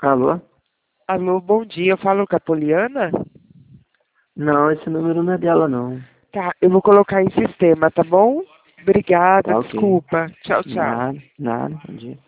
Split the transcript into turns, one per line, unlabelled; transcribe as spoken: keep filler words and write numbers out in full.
Alô?
Alô, bom dia. Eu falo com a Poliana?
Não, esse número não é dela, não.
Tá, eu vou colocar em sistema, tá bom? Obrigada,
Tá ok.
desculpa. Tchau, tchau.
Nada, nada. Bom dia.